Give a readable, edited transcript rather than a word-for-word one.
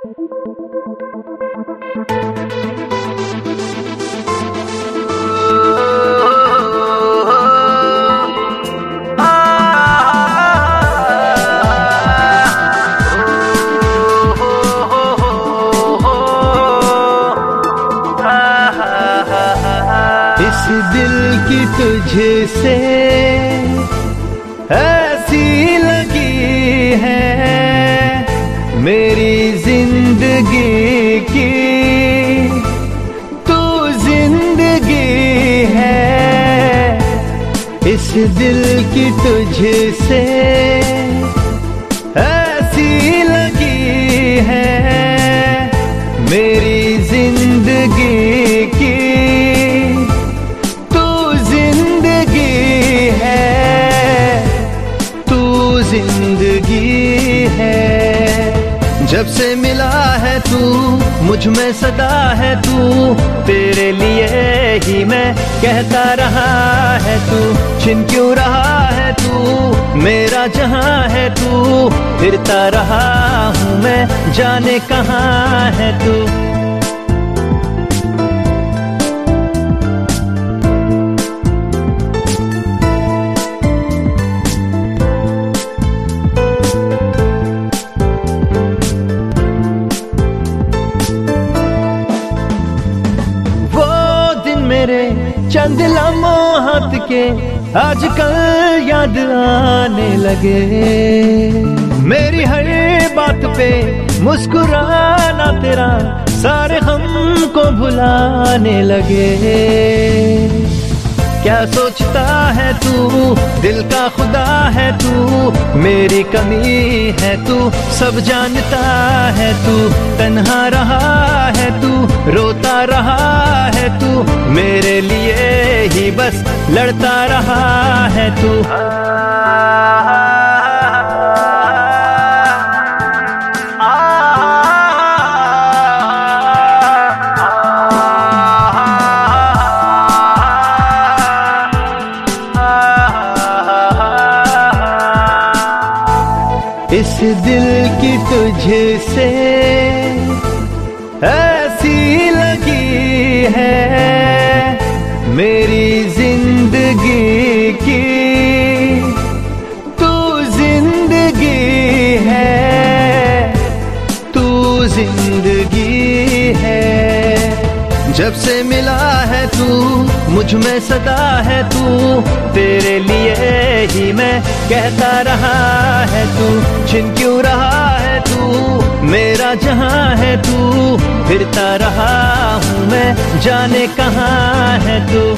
इस दिल की तुझसे ऐसी लगी है मेरी जिंदगी की, तू जिंदगी है। इस दिल की तुझसे ऐसी लगी है मेरी जिंदगी की, जिंदगी है। जब से मिला है तू मुझ में सदा है तू, तेरे लिए ही मैं कहता रहा है तू। छिन क्यों रहा है तू मेरा जहां है तू, फिरता रहा हूँ मैं जाने कहाँ है तू। मेरे चंद लम्हात के आजकल याद आने लगे, मेरी हर बात पे मुस्कुराना तेरा सारे गम को भुलाने लगे। क्या सोचता है तू दिल का खुदा है तू, मेरी कमी है तू सब जानता है तू। तन्हा रहा है तू रोता रहा है तू, मेरे लिए ही बस लड़ता रहा है तू। इस दिल की तुझसे ऐसी लगी है मेरी जिंदगी की, तू जिंदगी है, तू जिंदगी है। जब से मिला है तू मुझ में सदा है तू, तेरे लिए ही मैं कहता रहा है तू। छिन क्यों रहा है तू मेरा जहां है तू, फिरता रहा हूँ मैं जाने कहाँ है तू।